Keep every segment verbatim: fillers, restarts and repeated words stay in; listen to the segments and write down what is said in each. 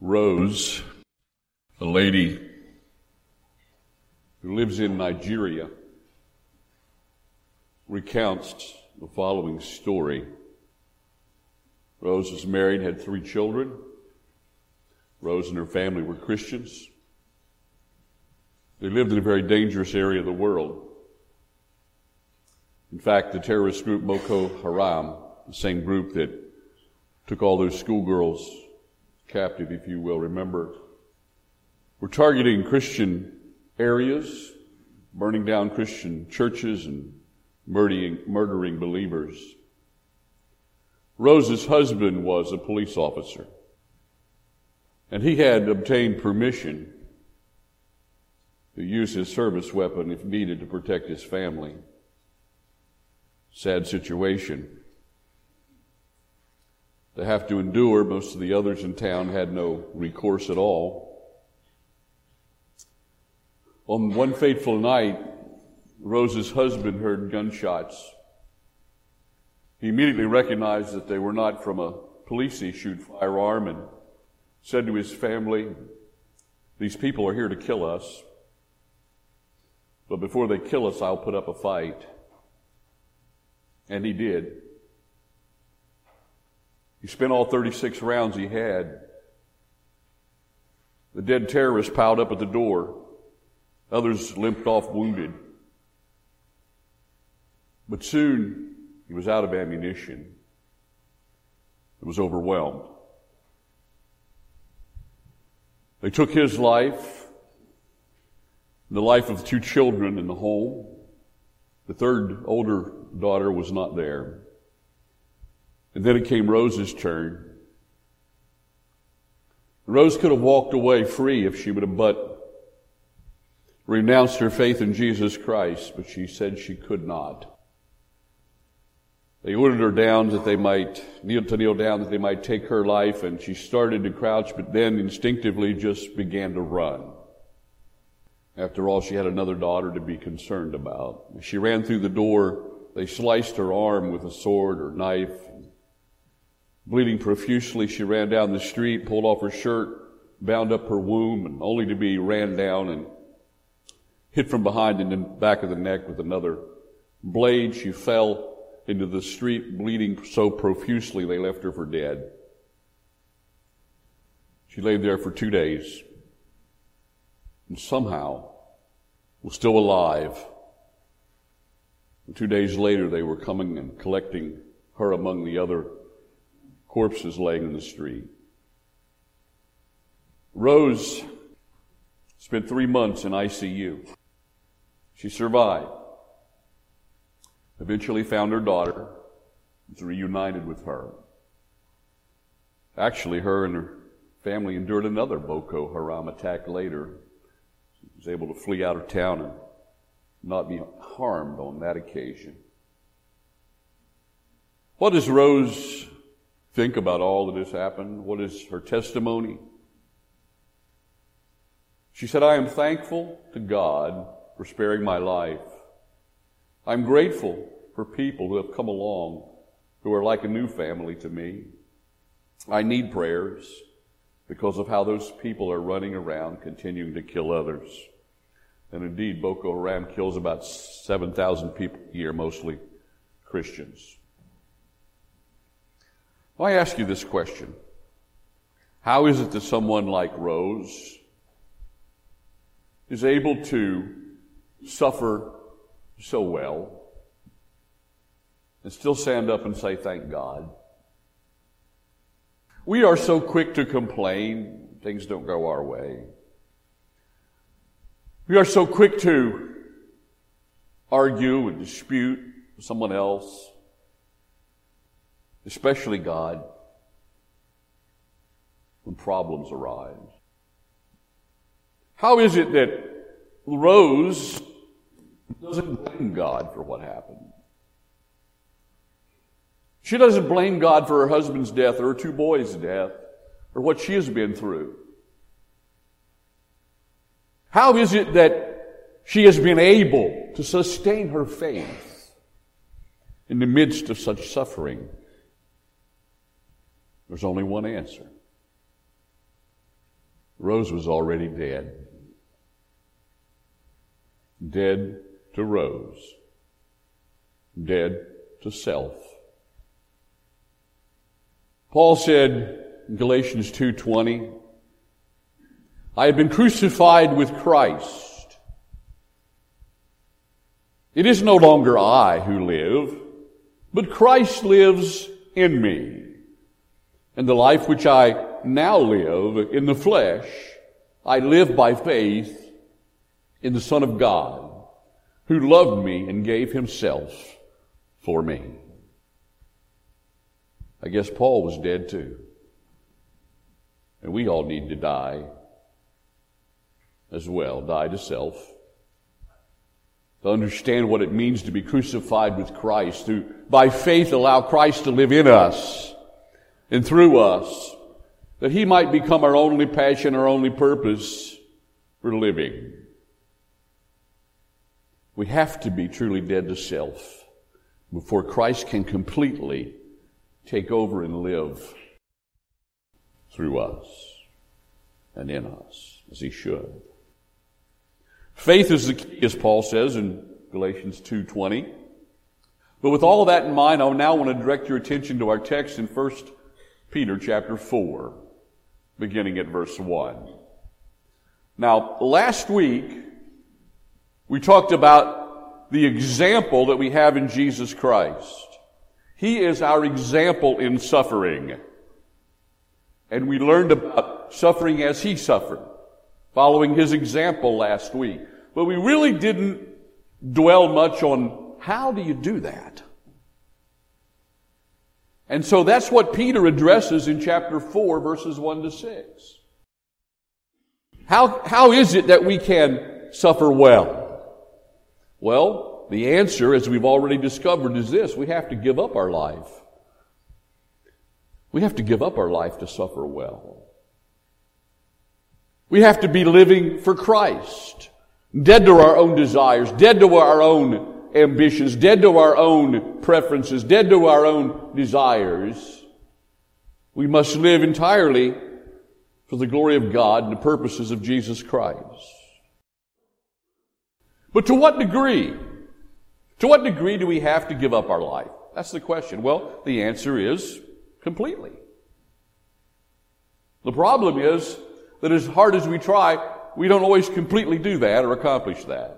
Rose, a lady who lives in Nigeria, recounts the following story. Rose was married, had three children. Rose and her family were Christians. They lived in a very dangerous area of the world. In fact, the terrorist group Boko Haram, the same group that took all those schoolgirls captive, if you will remember, were targeting Christian areas, burning down Christian churches and murdering, murdering believers. Rose's husband was a police officer, and he had obtained permission to use his service weapon if needed to protect his family. Sad situation to have to endure. Most of the others in town had no recourse at all. On one fateful night, Rose's husband heard gunshots. He immediately recognized that they were not from a police-issued firearm and said to his family, "These people are here to kill us, but before they kill us, I'll put up a fight." And he did. He spent all thirty-six rounds he had. The dead terrorists piled up at the door. Others limped off wounded. But soon he was out of ammunition. He was overwhelmed. They took his life, the life of two children in the home. The third older daughter was not there. And then it came Rose's turn. Rose could have walked away free if she would have but renounced her faith in Jesus Christ, but she said she could not. They ordered her down that they might kneel to kneel down, that they might take her life, and she started to crouch, but then instinctively just began to run. After all, she had another daughter to be concerned about. As she ran through the door, they sliced her arm with a sword or knife. Bleeding profusely, she ran down the street, pulled off her shirt, bound up her wound, and only to be ran down and hit from behind in the back of the neck with another blade. She fell into the street, bleeding so profusely they left her for dead. She lay there for two days and somehow was still alive. And two days later, they were coming and collecting her among the other corpses laying in the street. Rose spent three months in I C U. She survived. Eventually found her daughter, was reunited with her. Actually, her and her family endured another Boko Haram attack later. She was able to flee out of town and not be harmed on that occasion. What does Rose think about all that has happened? What is her testimony? She said, "I am thankful to God for sparing my life. I'm grateful for people who have come along who are like a new family to me. I need prayers because of how those people are running around continuing to kill others." And indeed, Boko Haram kills about seven thousand people a year, mostly Christians. Well, I ask you this question. How is it that someone like Rose is able to suffer so well and still stand up and say, "Thank God"? We are so quick to complain things don't go our way. We are so quick to argue and dispute with someone else, especially God, when problems arise. How is it that Rose doesn't blame God for what happened? She doesn't blame God for her husband's death or her two boys' death or what she has been through. How is it that she has been able to sustain her faith in the midst of such suffering? There's only one answer. Rose was already dead. Dead to Rose. Dead to self. Paul said in Galatians two twenty, I have been crucified with Christ. It is no longer I who live, but Christ lives in me. And the life which I now live in the flesh, I live by faith in the Son of God, who loved me and gave himself for me. I guess Paul was dead too. And we all need to die as well, die to self. To understand what it means to be crucified with Christ, to by faith allow Christ to live in us and through us, that he might become our only passion, our only purpose for living. We have to be truly dead to self before Christ can completely take over and live through us and in us, as he should. Faith is the key, as Paul says in Galatians two twenty. But with all of that in mind, I now want to direct your attention to our text in First Peter chapter four, beginning at verse one. Now, last week, we talked about the example that we have in Jesus Christ. He is our example in suffering. And we learned about suffering as he suffered, following his example last week. But we really didn't dwell much on how do you do that? And so that's what Peter addresses in chapter four, verses one to six. How, how is it that we can suffer well? Well, the answer, as we've already discovered, is this. We have to give up our life. We have to give up our life to suffer well. We have to be living for Christ, dead to our own desires, dead to our own ambitions, dead to our own preferences, dead to our own desires. We must live entirely for the glory of God and the purposes of Jesus Christ. But to what degree? To what degree do we have to give up our life? That's the question. Well, the answer is completely. The problem is that as hard as we try, we don't always completely do that or accomplish that.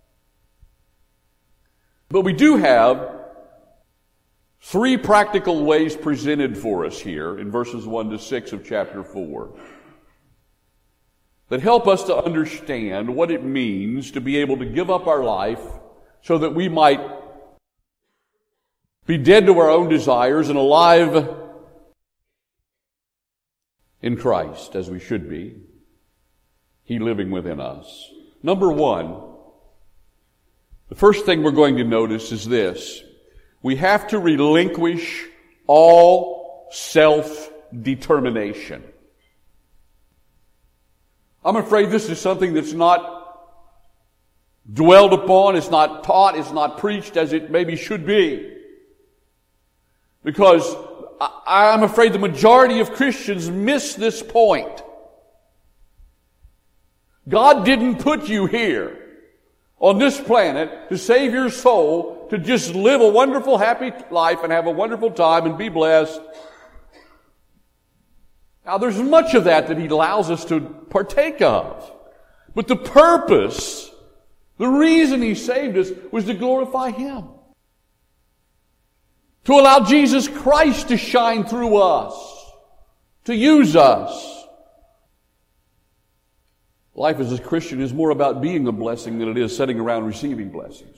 But we do have three practical ways presented for us here in verses one to six of chapter four that help us to understand what it means to be able to give up our life so that we might be dead to our own desires and alive in Christ, as we should be, he living within us. Number one, the first thing we're going to notice is this. We have to relinquish all self-determination. I'm afraid this is something that's not dwelled upon, it's not taught, it's not preached as it maybe should be. Because I'm afraid the majority of Christians miss this point. God didn't put you here on this planet to save your soul, to just live a wonderful, happy life and have a wonderful time and be blessed. Now, there's much of that that he allows us to partake of. But the purpose, the reason he saved us, was to glorify him. To allow Jesus Christ to shine through us, to use us. Life as a Christian is more about being a blessing than it is sitting around receiving blessings.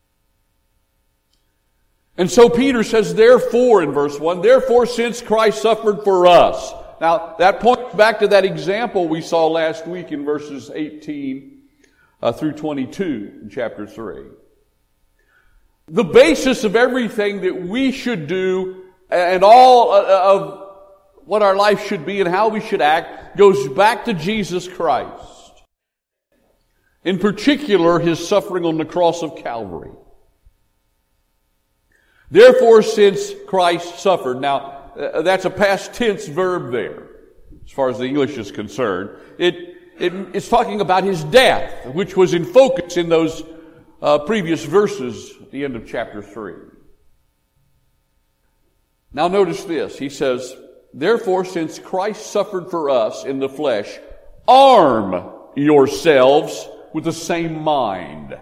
And so Peter says, therefore, in verse one, therefore, since Christ suffered for us. Now, that points back to that example we saw last week in verses eighteen uh, through twenty-two in chapter three. The basis of everything that we should do and all of what our life should be and how we should act goes back to Jesus Christ. In particular, his suffering on the cross of Calvary. Therefore, since Christ suffered. Now, that's a past tense verb there. as far as the English is concerned. It, it it's talking about his death, which was in focus in those uh, previous verses at the end of chapter three. Now notice this. He says, therefore, since Christ suffered for us in the flesh, arm yourselves with the same mind.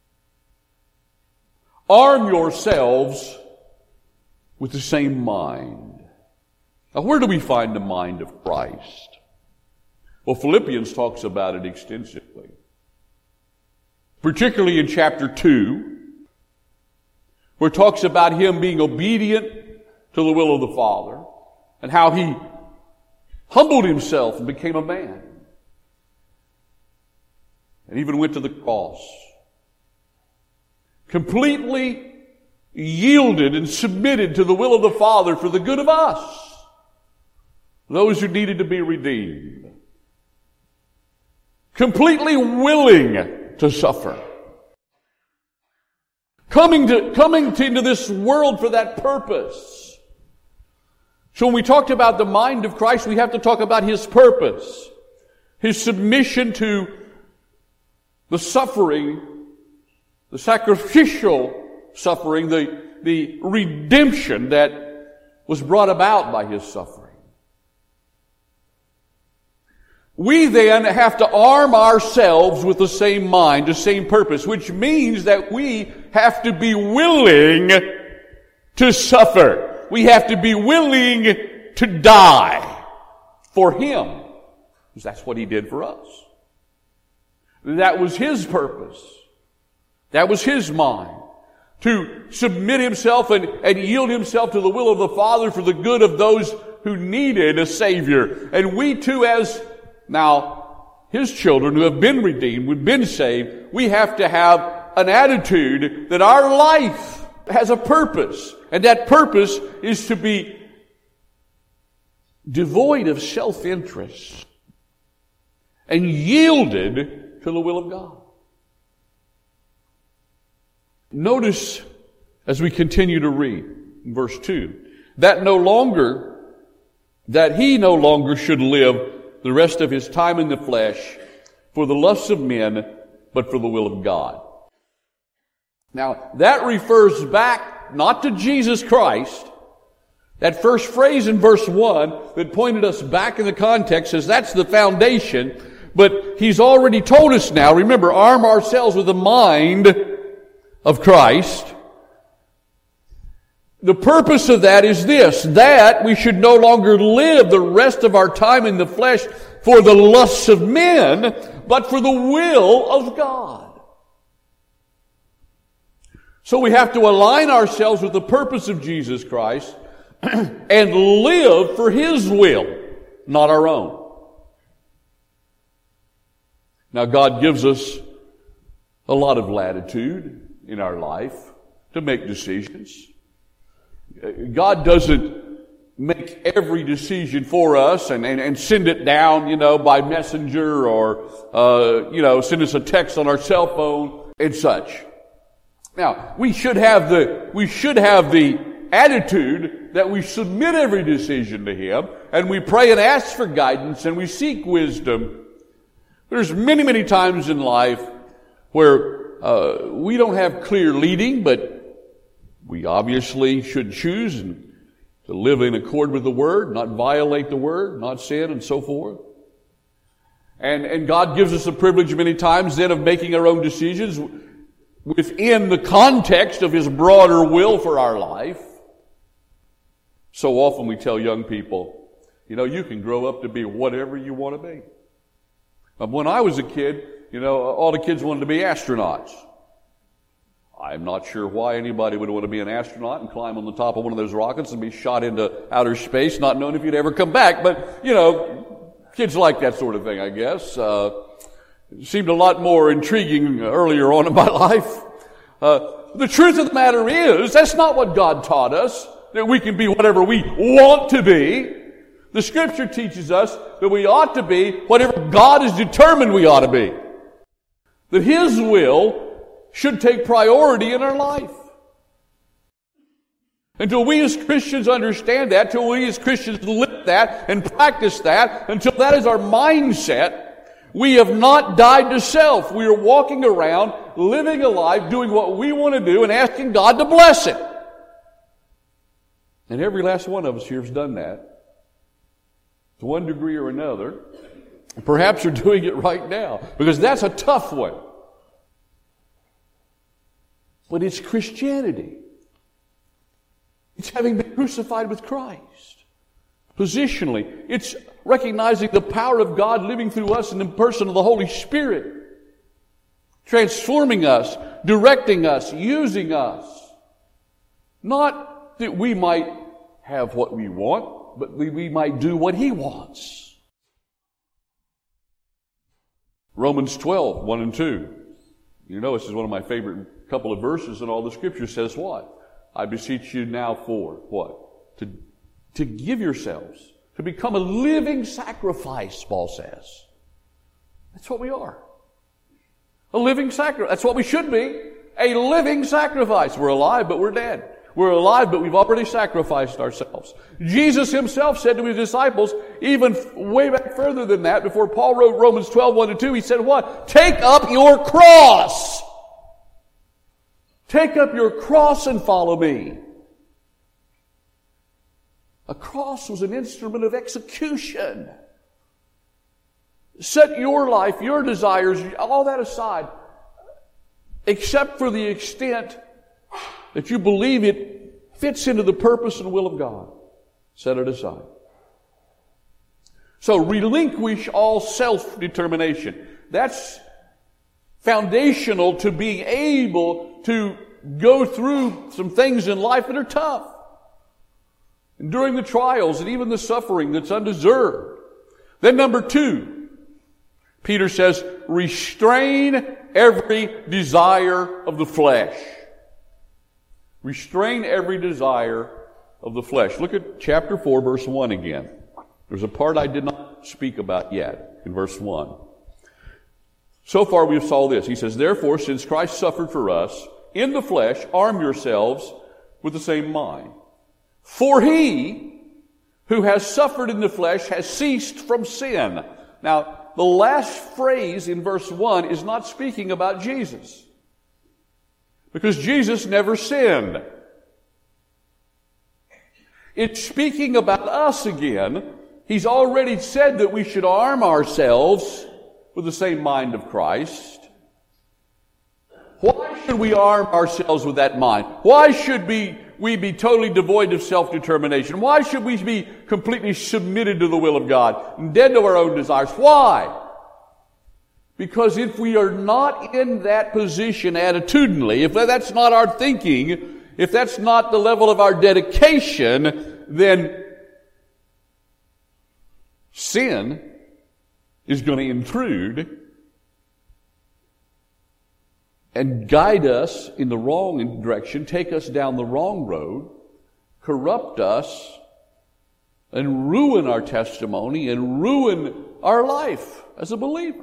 Arm yourselves with the same mind. Now, where do we find the mind of Christ? Well, Philippians talks about it extensively. Particularly in chapter two, where it talks about him being obedient to the will of the Father, and how he humbled himself and became a man. And even went to the cross. Completely yielded and submitted to the will of the Father for the good of us, those who needed to be redeemed. Completely willing to suffer. Coming to, coming to, into this world for that purpose. So when we talked about the mind of Christ, we have to talk about his purpose. His submission to the suffering, the sacrificial suffering, the, the redemption that was brought about by his suffering. We then have to arm ourselves with the same mind, the same purpose, which means that we have to be willing to suffer. We have to be willing to die for him, because that's what he did for us. That was his purpose. That was his mind. To submit himself and, and yield himself to the will of the Father for the good of those who needed a Savior. And we too, as now his children who have been redeemed, who've been saved, we have to have an attitude that our life has a purpose. And that purpose is to be devoid of self-interest and yielded to the will of God. Notice as we continue to read in verse two, that no longer, that he no longer should live the rest of his time in the flesh for the lusts of men, but for the will of God. Now, that refers back not to Jesus Christ. That first phrase in verse one that pointed us back in the context says that's the foundation. But he's already told us now, remember, arm ourselves with the mind of Christ. The purpose of that is this, that we should no longer live the rest of our time in the flesh for the lusts of men, but for the will of God. So we have to align ourselves with the purpose of Jesus Christ and live for his will, not our own. Now, God gives us a lot of latitude in our life to make decisions. God doesn't make every decision for us and, and, and send it down, you know, by messenger or, uh, you know, send us a text on our cell phone and such. Now, we should have the, we should have the attitude that we submit every decision to him and we pray and ask for guidance and we seek wisdom. There's many, many times in life where uh, we don't have clear leading, but we obviously should choose and to live in accord with the Word, not violate the Word, not sin, and so forth. And, and God gives us the privilege many times then of making our own decisions within the context of his broader will for our life. So often we tell young people, you know, you can grow up to be whatever you want to be. When I was a kid, you know, all the kids wanted to be astronauts. I'm not sure why anybody would want to be an astronaut and climb on the top of one of those rockets and be shot into outer space, not knowing if you'd ever come back. But, you know, kids like that sort of thing, I guess. Uh, it seemed a lot more intriguing earlier on in my life. Uh, the truth of the matter is, that's not what God taught us, that we can be whatever we want to be. The Scripture teaches us that we ought to be whatever God has determined we ought to be. That his will should take priority in our life. Until we as Christians understand that, until we as Christians live that and practice that, until that is our mindset, we have not died to self. We are walking around, living a life, doing what we want to do and asking God to bless it. And every last one of us here has done that to one degree or another. Perhaps you're doing it right now, because that's a tough one. But it's Christianity. It's having been crucified with Christ. Positionally, it's recognizing the power of God living through us in the person of the Holy Spirit, transforming us, directing us, using us. Not that we might have what we want, but we, we might do what He wants. Romans twelve, one and two. You know, this is one of my favorite couple of verses in all the Scripture. Says what? I beseech you now for what? To, to give yourselves, to become a living sacrifice, Paul says. That's what we are. A living sacrifice. That's what we should be. A living sacrifice. We're alive, but we're dead. We're alive, but we've already sacrificed ourselves. Jesus Himself said to His disciples, even way back further than that, before Paul wrote Romans twelve, one and two, He said what? Take up your cross. Take up your cross and follow me. A cross was an instrument of execution. Set your life, your desires, all that aside, except for the extent that you believe it fits into the purpose and will of God. Set it aside. So relinquish all self-determination. That's foundational to being able to go through some things in life that are tough. Enduring the trials and even the suffering that's undeserved. Then number two, Peter says, restrain every desire of the flesh. Restrain every desire of the flesh. Look at chapter four, verse one again. There's a part I did not speak about yet in verse one. So far we saw this. He says, therefore, since Christ suffered for us in the flesh, arm yourselves with the same mind. For He who has suffered in the flesh has ceased from sin. Now, the last phrase in verse one is not speaking about Jesus, because Jesus never sinned. It's speaking about us again. He's already said that we should arm ourselves with the same mind of Christ. Why should we arm ourselves with that mind? Why should we, we be totally devoid of self-determination? Why should we be completely submitted to the will of God and dead to our own desires? Why? Because if we are not in that position attitudinally, if that's not our thinking, if that's not the level of our dedication, then sin is going to intrude and guide us in the wrong direction, take us down the wrong road, corrupt us, and ruin our testimony and ruin our life as a believer.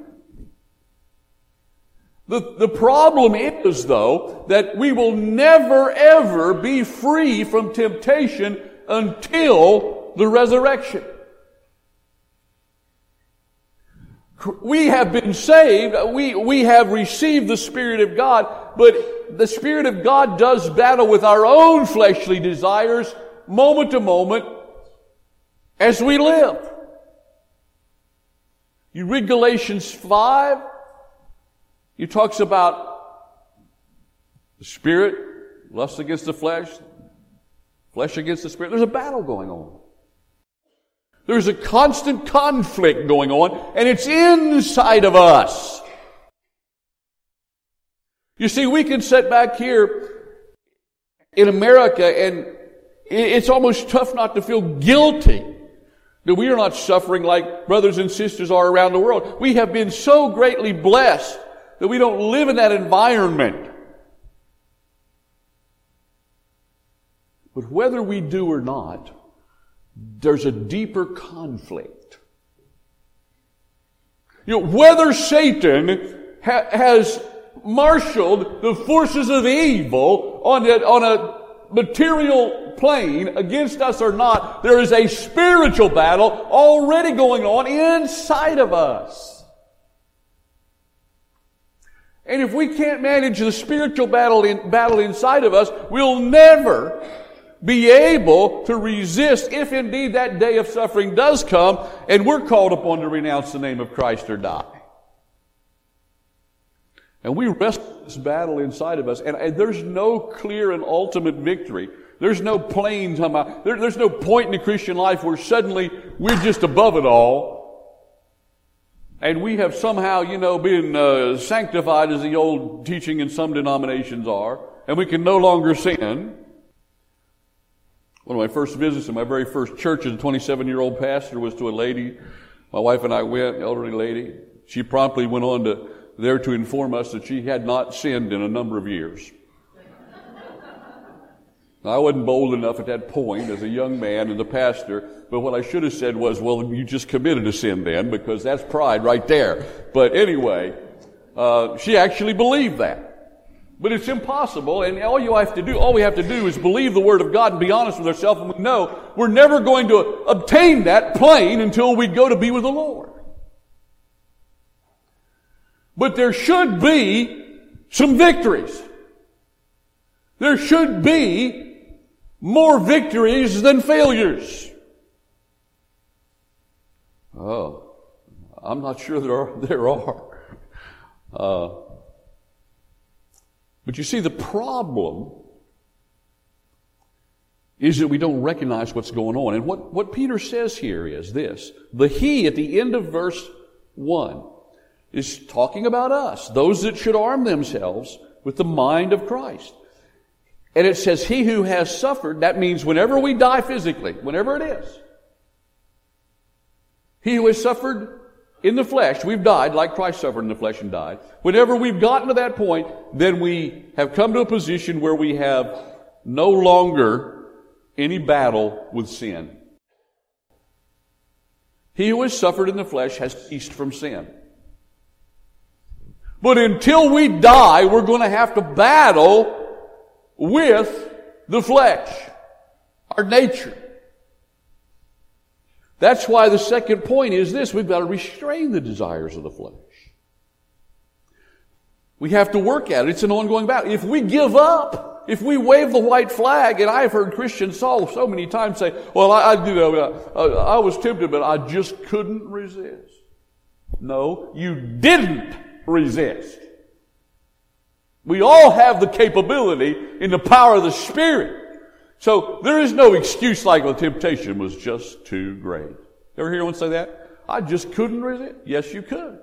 The, the problem is, though, that we will never, ever be free from temptation until the resurrection. We have been saved, we, we have received the Spirit of God, but the Spirit of God does battle with our own fleshly desires moment to moment as we live. You read Galatians five, it talks about the Spirit, lust against the flesh, flesh against the Spirit. There's a battle going on. There's a constant conflict going on, and it's inside of us. You see, we can sit back here in America, and it's almost tough not to feel guilty that we are not suffering like brothers and sisters are around the world. We have been so greatly blessed that we don't live in that environment. But whether we do or not, there's a deeper conflict. You know, whether Satan ha- has marshaled the forces of evil on a, on a material plane against us or not, there is a spiritual battle already going on inside of us. And if we can't manage the spiritual battle in, battle inside of us, we'll never be able to resist if indeed that day of suffering does come and we're called upon to renounce the name of Christ or die. And we wrestle this battle inside of us, and, and there's no clear and ultimate victory. There's no plain time out. There, there's no point in the Christian life where suddenly we're just above it all, and we have somehow, you know, been uh, sanctified, as the old teaching in some denominations are, and we can no longer sin. One of my first visits in my very first church as a twenty-seven-year-old pastor was to a lady. My wife and I went, an elderly lady. She promptly went on to there to inform us that she had not sinned in a number of years. Now, I wasn't bold enough at that point as a young man and the pastor, but what I should have said was, well, you just committed a sin then, because that's pride right there. But anyway, uh, she actually believed that. But it's impossible, and all you have to do, all we have to do is believe the Word of God and be honest with ourselves, and we know we're never going to obtain that plain until we go to be with the Lord. But there should be some victories. There should be more victories than failures. Oh, I'm not sure there are. There are. Uh, but you see, the problem is that we don't recognize what's going on. And what, what Peter says here is this. The he at the end of verse one is talking about us, those that should arm themselves with the mind of Christ. And it says, he who has suffered, that means whenever we die physically, whenever it is. He who has suffered in the flesh, we've died like Christ suffered in the flesh and died. Whenever we've gotten to that point, then we have come to a position where we have no longer any battle with sin. He who has suffered in the flesh has ceased from sin. But until we die, we're going to have to battle with the flesh, our nature. That's why the second point is this: we've got to restrain the desires of the flesh. We have to work at it. It's an ongoing battle. If we give up, if we wave the white flag, and I've heard Christians so, so many times say, well, I, I, you know, I, I was tempted, but I just couldn't resist. No, you didn't resist. We all have the capability in the power of the Spirit. So there is no excuse like the temptation was just too great. Ever hear anyone say that? I just couldn't resist. Yes, you could.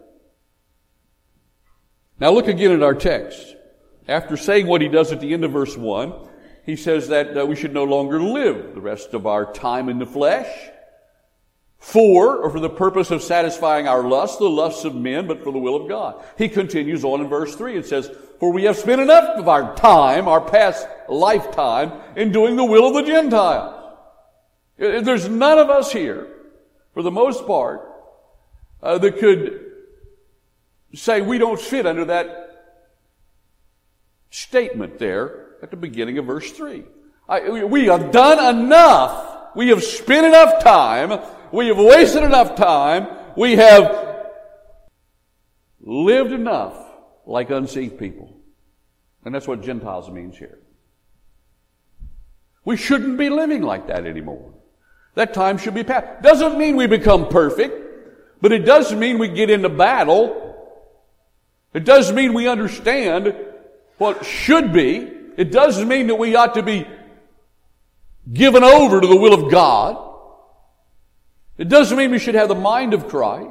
Now look again at our text. After saying what he does at the end of verse one, he says that uh, we should no longer live the rest of our time in the flesh for, or for the purpose of satisfying our lusts, the lusts of men, but for the will of God. He continues on in verse three and says, for we have spent enough of our time, our past lifetime, in doing the will of the Gentiles. There's none of us here, for the most part, uh, that could say we don't fit under that statement there at the beginning of verse three. I, we have done enough. We have spent enough time. We have wasted enough time. We have lived enough like unsaved people. And that's what Gentiles means here. We shouldn't be living like that anymore. That time should be past. Doesn't mean we become perfect, but it does mean we get into battle. It does mean we understand what should be. It does mean that we ought to be given over to the will of God. It doesn't mean we should have the mind of Christ.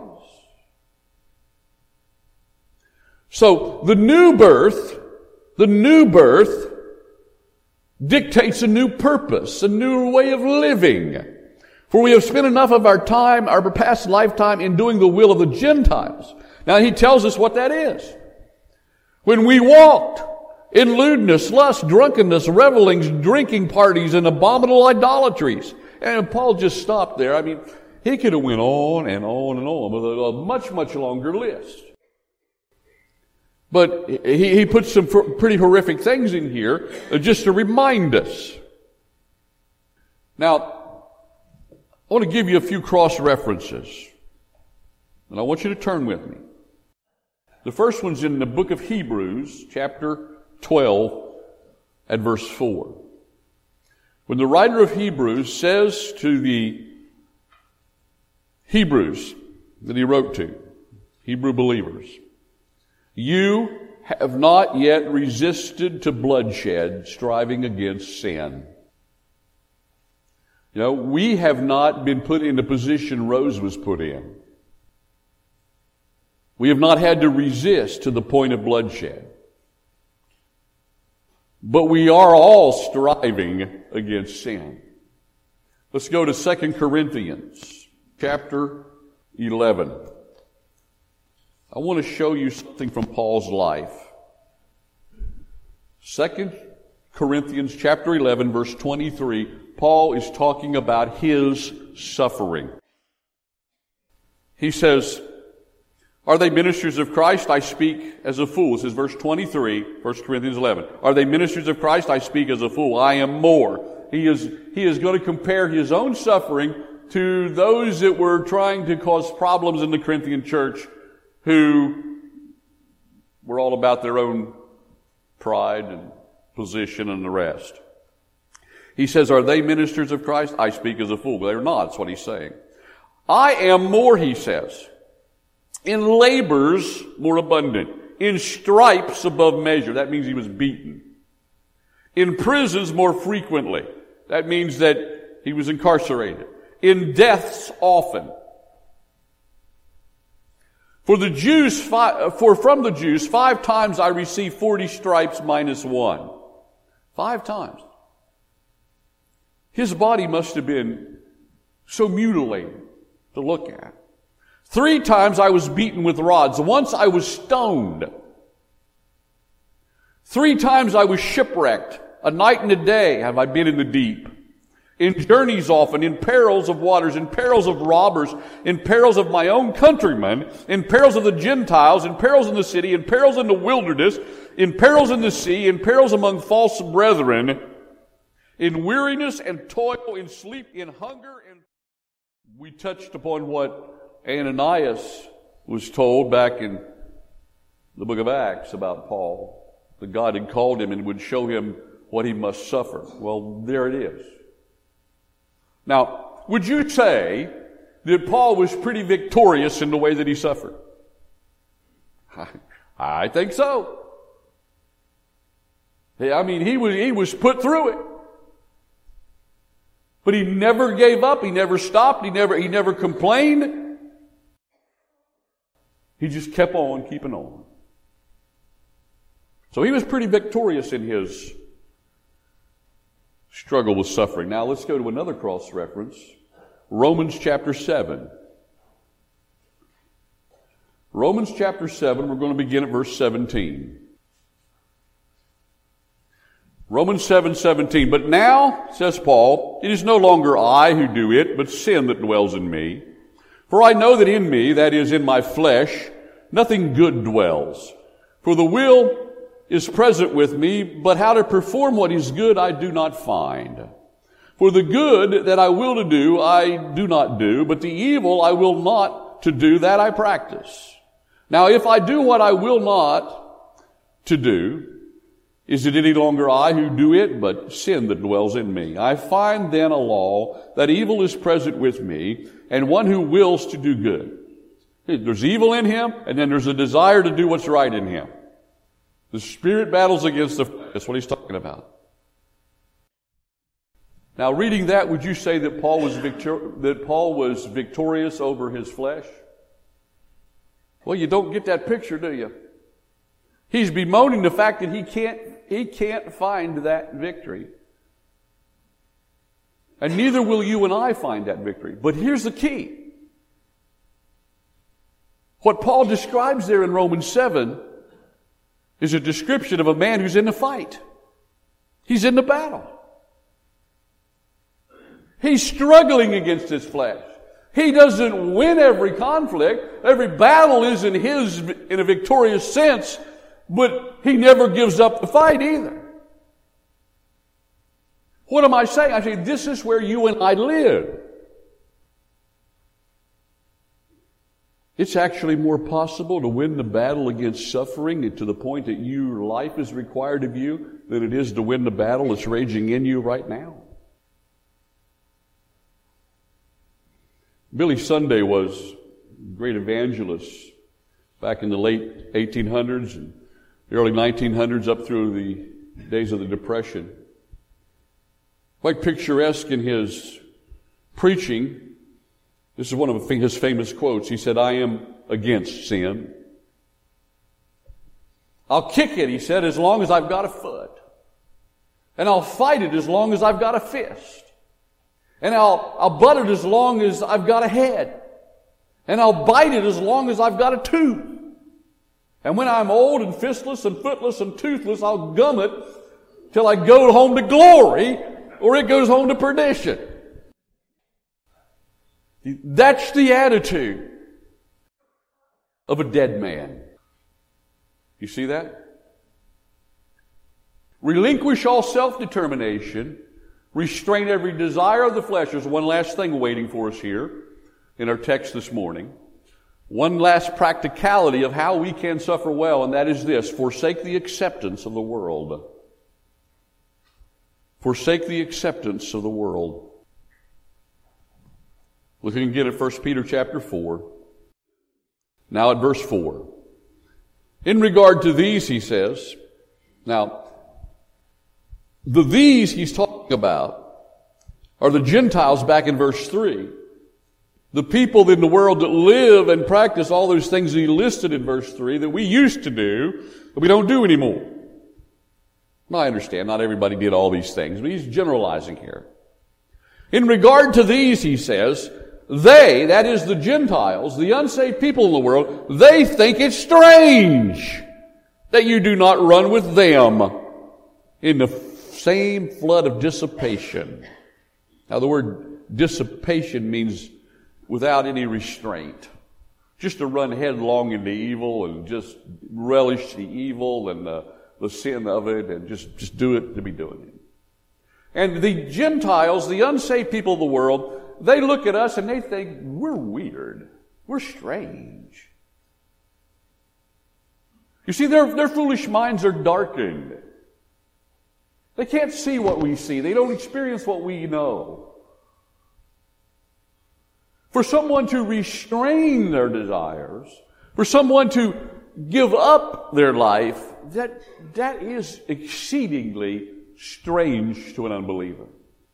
So the new birth, the new birth dictates a new purpose, a new way of living. For we have spent enough of our time, our past lifetime, in doing the will of the Gentiles. Now he tells us what that is. When we walked in lewdness, lust, drunkenness, revelings, drinking parties, and abominable idolatries. And Paul just stopped there. I mean, he could have went on and on and on with a much, much longer list. But he, he puts some pretty horrific things in here just to remind us. Now, I want to give you a few cross-references, and I want you to turn with me. The first one's in the book of Hebrews, chapter twelve, and verse four. When the writer of Hebrews says to the Hebrews that he wrote to, Hebrew believers, you have not yet resisted to bloodshed, striving against sin. You know, we have not been put in the position Rose was put in. We have not had to resist to the point of bloodshed. But we are all striving against sin. Let's go to Second Corinthians chapter eleven. I want to show you something from Paul's life. Second Corinthians chapter eleven, verse twenty-three, Paul is talking about his suffering. He says, are they ministers of Christ? I speak as a fool. This is verse twenty-three, First Corinthians eleven. Are they ministers of Christ? I speak as a fool. I am more. He is, he is going to compare his own suffering to those that were trying to cause problems in the Corinthian church, who were all about their own pride and position and the rest. He says, are they ministers of Christ? I speak as a fool. But they're not. That's what he's saying. I am more, he says, in labors more abundant, in stripes above measure. That means he was beaten. In prisons more frequently. That means that he was incarcerated. In deaths often. For the Jews, for from the Jews, five times I received forty stripes minus one. Five times. His body must have been so mutilated to look at. Three times I was beaten with rods. Once I was stoned. Three times I was shipwrecked. A night and a day have I been in the deep. In journeys often, in perils of waters, in perils of robbers, in perils of my own countrymen, in perils of the Gentiles, in perils in the city, in perils in the wilderness, in perils in the sea, in perils among false brethren, in weariness and toil, in sleep, in hunger. And we touched upon what Ananias was told back in the book of Acts about Paul, that God had called him and would show him what he must suffer. Well, there it is. Now, would you say that Paul was pretty victorious in the way that he suffered? I, I think so. I mean, he was, he was put through it. But he never gave up. He never stopped. He never, he never complained. He just kept on keeping on. So he was pretty victorious in his struggle with suffering. Now let's go to another cross-reference. Romans chapter seven. Romans chapter seven, we're going to begin at verse seventeen. Romans seven seventeen. But now, says Paul, it is no longer I who do it, but sin that dwells in me. For I know that in me, that is, in my flesh, nothing good dwells. For the will is present with me, but how to perform what is good I do not find. For the good that I will to do, I do not do, but the evil I will not to do, that I practice. Now if I do what I will not to do, is it any longer I who do it, but sin that dwells in me? I find then a law that evil is present with me, and one who wills to do good. There's evil in him, and then there's a desire to do what's right in him. The Spirit battles against the flesh. That's what he's talking about. Now, reading that, would you say that Paul was victor- that Paul was victorious over his flesh? Well, you don't get that picture, do you? He's bemoaning the fact that he can't he can't find that victory. And neither will you and I find that victory. But here's the key. What Paul describes there in Romans seven is a description of a man who's in the fight. He's in the battle. He's struggling against his flesh. He doesn't win every conflict. Every battle isn't his in a victorious sense, but he never gives up the fight either. What am I saying? I say, this is where you and I live. It's actually more possible to win the battle against suffering to the point that your life is required of you than it is to win the battle that's raging in you right now. Billy Sunday was a great evangelist back in the late eighteen hundreds and the early nineteen hundreds up through the days of the Depression. Quite picturesque in his preaching. This is one of his famous quotes. He said, I am against sin. I'll kick it, he said, as long as I've got a foot. And I'll fight it as long as I've got a fist. And I'll, I'll butt it as long as I've got a head. And I'll bite it as long as I've got a tooth. And when I'm old and fistless and footless and toothless, I'll gum it till I go home to glory, or it goes home to perdition. That's the attitude of a dead man. You see that? Relinquish all self-determination. Restrain every desire of the flesh. There's one last thing waiting for us here in our text this morning. One last practicality of how we can suffer well, and that is this. Forsake the acceptance of the world. Forsake the acceptance of the world. Looking again at First Peter chapter four. Now at verse four. In regard to these, he says, now, the these he's talking about are the Gentiles back in verse three. The people in the world that live and practice all those things that he listed in verse three that we used to do, but we don't do anymore. Now, I understand not everybody did all these things, but he's generalizing here. In regard to these, he says, they, that is the Gentiles, the unsaved people in the world, they think it's strange that you do not run with them in the same flood of dissipation. Now, the word dissipation means without any restraint. Just to run headlong into evil and just relish the evil and the, the sin of it and just, just do it to be doing it. And the Gentiles, the unsaved people of the world, they look at us and they think, we're weird. We're strange. You see, their, their foolish minds are darkened. They can't see what we see. They don't experience what we know. For someone to restrain their desires, for someone to give up their life, that, that is exceedingly strange to an unbeliever.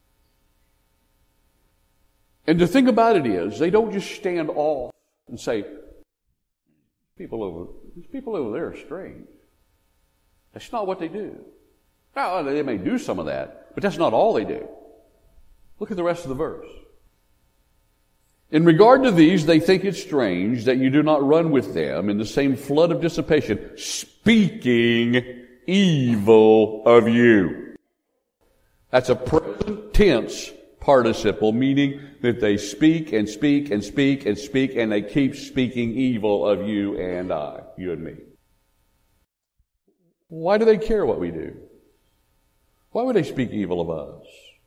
And the thing about it is, they don't just stand off and say, people over, these people over there are strange. That's not what they do. Now, they may do some of that, but that's not all they do. Look at the rest of the verse. In regard to these, they think it strange that you do not run with them in the same flood of dissipation, speaking evil of you. That's a present tense participle, meaning that they speak and speak and speak and speak, and they keep speaking evil of you and I, you and me. Why do they care what we do? Why would they speak evil of us?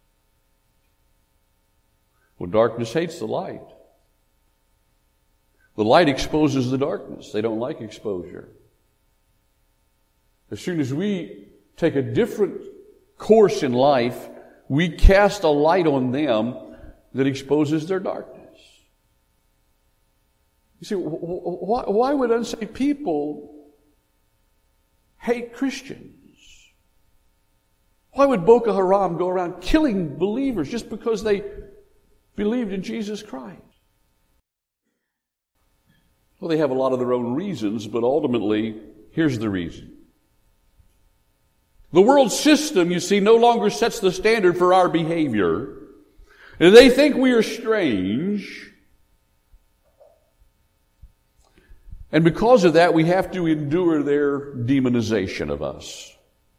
Well, darkness hates the light. The light exposes the darkness. They don't like exposure. As soon as we take a different course in life, we cast a light on them that exposes their darkness. You see, why, why would unsaved people hate Christians? Why would Boko Haram go around killing believers just because they believed in Jesus Christ? Well, they have a lot of their own reasons, but ultimately, here's the reason. The world system, you see, no longer sets the standard for our behavior. And they think we are strange. And because of that, we have to endure their demonization of us.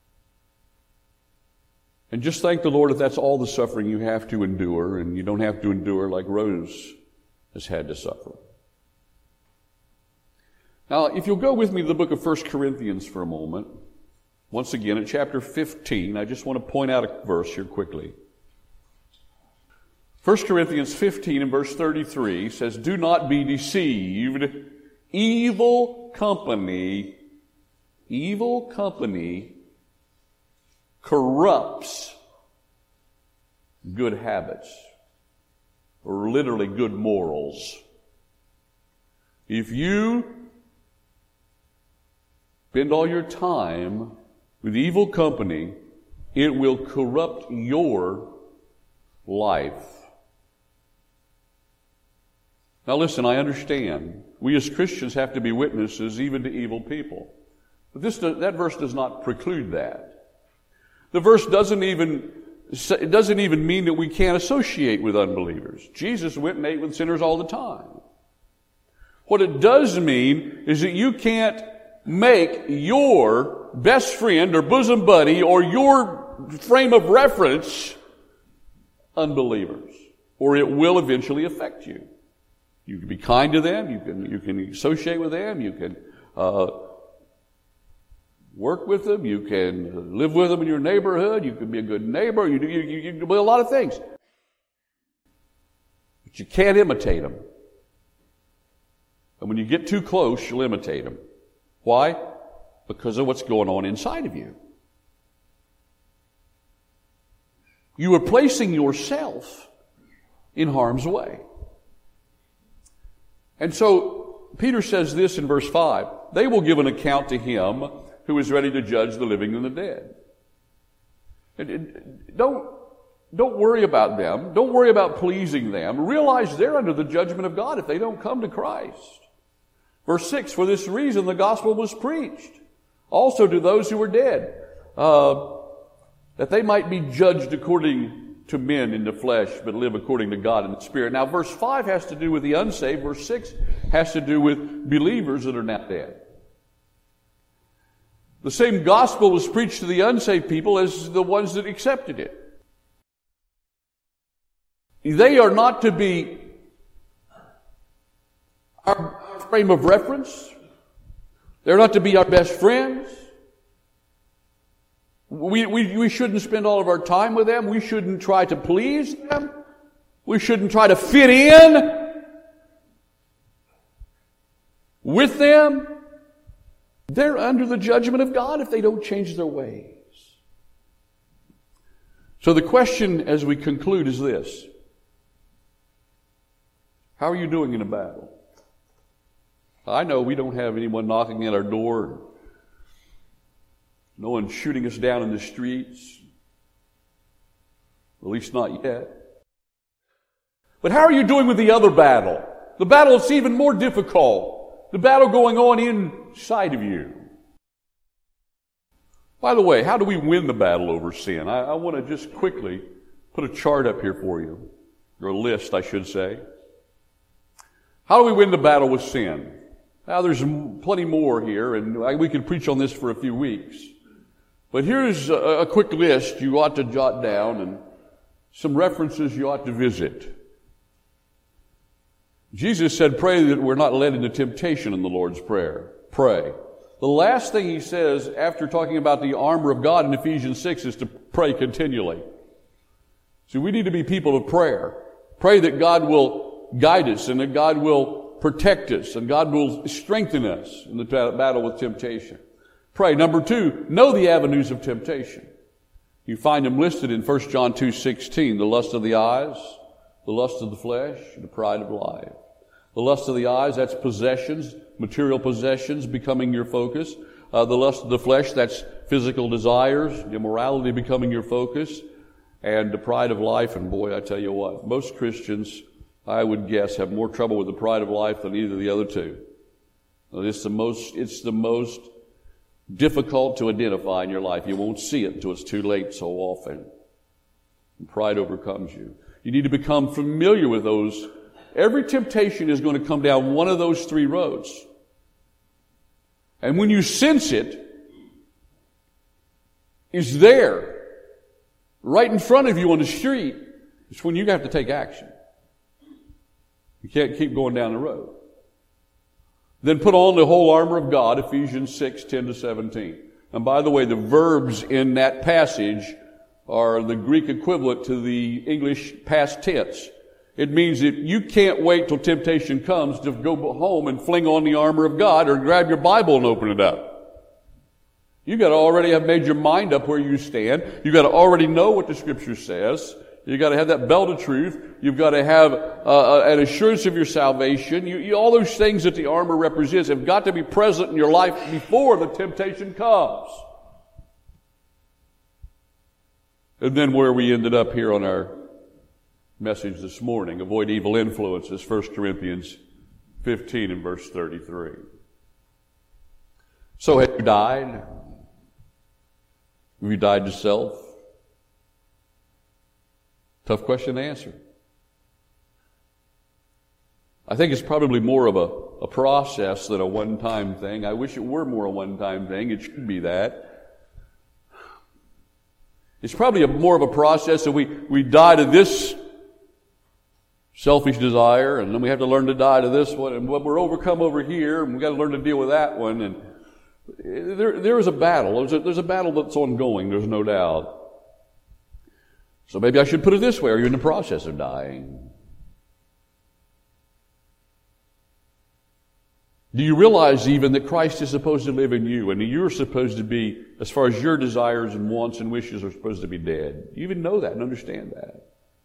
And just thank the Lord if that's all the suffering you have to endure, and you don't have to endure like Rose has had to suffer. Now, if you'll go with me to the book of First Corinthians for a moment, once again, at chapter fifteen, I just want to point out a verse here quickly. First Corinthians fifteen and verse thirty-three says, "Do not be deceived. Evil company, evil company corrupts good habits," or literally good morals. If you spend all your time with evil company, it will corrupt your life. Now listen, I understand. We as Christians have to be witnesses even to evil people. But this, that verse does not preclude that. The verse doesn't even, it doesn't even mean that we can't associate with unbelievers. Jesus went and ate with sinners all the time. What it does mean is that you can't make your best friend or bosom buddy or your frame of reference unbelievers, or it will eventually affect you. You can be kind to them, you can you can associate with them, you can uh, work with them, you can live with them in your neighborhood, you can be a good neighbor, you, you, you, you can do a lot of things. But you can't imitate them. And when you get too close, you'll imitate them. Why? Because of what's going on inside of you. You are placing yourself in harm's way. And so Peter says this in verse five, "They will give an account to him who is ready to judge the living and the dead." And, and don't, don't worry about them. Don't worry about pleasing them. Realize they're under the judgment of God if they don't come to Christ. Verse six, "For this reason the gospel was preached also to those who were dead, uh, that they might be judged according to men in the flesh, but live according to God in the Spirit." Now, verse five has to do with the unsaved. Verse six has to do with believers that are not dead. The same gospel was preached to the unsaved people as the ones that accepted it. They are not to be our frame of reference. They're not to be our best friends. We, we, we shouldn't spend all of our time with them. We shouldn't try to please them. We shouldn't try to fit in with them. They're under the judgment of God if they don't change their ways. So the question as we conclude is this: how are you doing in a battle? I know we don't have anyone knocking at our door. No one shooting us down in the streets. At least not yet. But how are you doing with the other battle? The battle that's even more difficult. The battle going on inside of you. By the way, how do we win the battle over sin? I, I want to just quickly put a chart up here for you. Or a list, I should say. How do we win the battle with sin? Now, there's plenty more here, and we could preach on this for a few weeks. But here's a, a quick list you ought to jot down and some references you ought to visit. Jesus said, "Pray that we're not led into temptation," in the Lord's Prayer. Pray. The last thing he says after talking about the armor of God in Ephesians six is to pray continually. So we need to be people of prayer. Pray that God will guide us and that God will protect us and God will strengthen us in the battle with temptation. Pray. Number two, know the avenues of temptation. You find them listed in First John two sixteen, the lust of the eyes, the lust of the flesh, and the pride of life. The lust of the eyes, that's possessions, material possessions becoming your focus. Uh, the lust of the flesh, that's physical desires, immorality becoming your focus. And the pride of life, and boy, I tell you what, most Christians, I would guess, have more trouble with the pride of life than either of the other two. It's the most, it's the most difficult to identify in your life. You won't see it until it's too late so often. And pride overcomes you. You need to become familiar with those. Every temptation is going to come down one of those three roads. And when you sense it, it's there, right in front of you on the street, it's when you have to take action. You can't keep going down the road. Then put on the whole armor of God, Ephesians six, ten to seventeen. And by the way, the verbs in that passage are the Greek equivalent to the English past tense. It means that you can't wait till temptation comes to go home and fling on the armor of God or grab your Bible and open it up. You got to already have made your mind up where you stand. You got to already know what the Scripture says. You got to have that belt of truth. You've got to have uh, an assurance of your salvation. You, you, all those things that the armor represents have got to be present in your life before the temptation comes. And then where we ended up here on our message this morning, avoid evil influences, First Corinthians fifteen and verse thirty-three. So have you died? Have you died to self? Tough question to answer. I think it's probably more of a, a process than a one-time thing. I wish it were more a one-time thing. It should be that. It's probably a, more of a process that we, we die to this selfish desire, and then we have to learn to die to this one, and we're overcome over here, and we've got to learn to deal with that one. And there, there is a battle. There's a, there's a battle that's ongoing, there's no doubt. So maybe I should put it this way: are you in the process of dying? Do you realize even that Christ is supposed to live in you, and you're supposed to be, as far as your desires and wants and wishes are supposed to be dead? You even know that and understand that.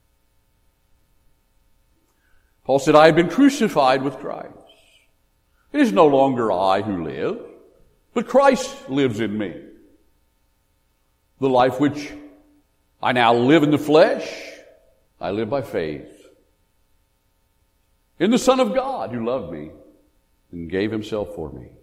Paul said, I have been crucified with Christ. It is no longer I who live, but Christ lives in me. The life which I now live in the flesh, I live by faith in the Son of God who loved me and gave himself for me.